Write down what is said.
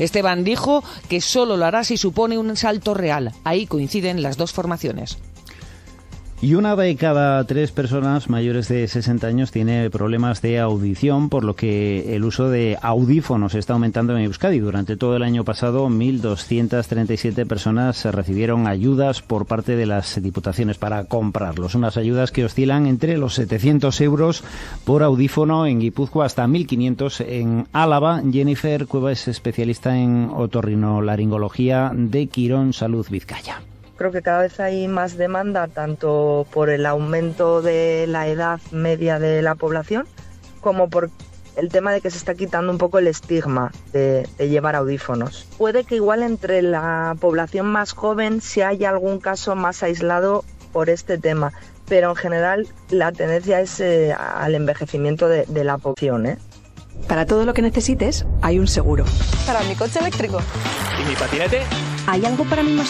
Esteban dijo que solo lo hará si supone un salto real. Ahí coinciden las dos formaciones. Y 1 de cada 3 personas mayores de 60 años tiene problemas de audición, por lo que el uso de audífonos está aumentando en Euskadi. Durante todo el año pasado, 1.237 personas recibieron ayudas por parte de las diputaciones para comprarlos. Unas ayudas que oscilan entre los 700 euros por audífono en Guipúzcoa hasta 1.500 en Álava. Jennifer Cueva es especialista en otorrinolaringología de Quirón Salud Vizcaya. Creo que cada vez hay más demanda, tanto por el aumento de la edad media de la población, como por el tema de que se está quitando un poco el estigma de llevar audífonos. Puede que igual entre la población más joven sí haya algún caso más aislado por este tema, pero en general la tendencia es al envejecimiento de la población. Para todo lo que necesites, hay un seguro. Para mi coche eléctrico. ¿Y mi patinete? ¿Hay algo para mi